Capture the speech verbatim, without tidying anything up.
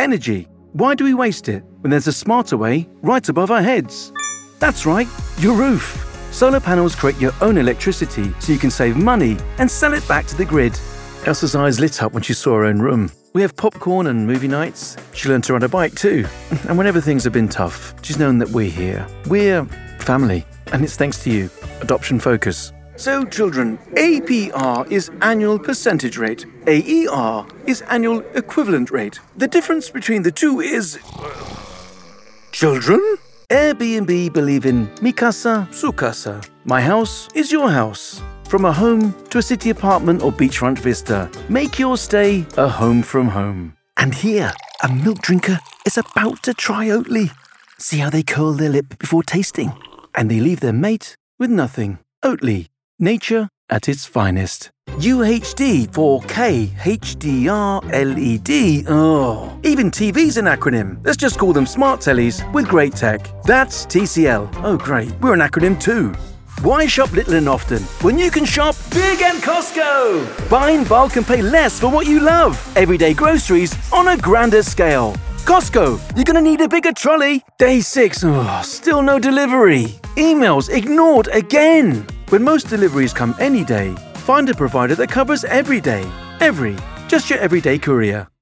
energy. Why do we waste it when there's a smarter way right above our heads? That's right, your roof. Solar panels create your own electricity so you can save money and sell it back to the grid. Elsa's eyes lit up when she saw her own room. We have popcorn and movie nights. She learned to ride a bike too. And whenever things have been tough, she's known that we're here. We're family. And it's thanks to you. Adoption Focus. So, children, A P R is annual percentage rate. A E R is annual equivalent rate. The difference between the two is... Children? Airbnb believe in Mi Casa, Su Casa. My house is your house. From a home to a city apartment or beachfront vista, make your stay a home from home. And here, a milk drinker is about to try Oatly. See how they curl their lip before tasting? And they leave their mate with nothing. Oatly, nature at its finest. U H D four K H D R L E D. Oh, even T V's an acronym. Let's just call them smart tellies with great tech. That's T C L. Oh, great. We're an acronym too. Why shop little and often when you can shop big and Costco? Buy in bulk and pay less for what you love. Everyday groceries on a grander scale. Costco, you're gonna need a bigger trolley. Day six, oh, still no delivery. Emails ignored again. When most deliveries come any day, find a provider that covers every day. Every, just your everyday courier.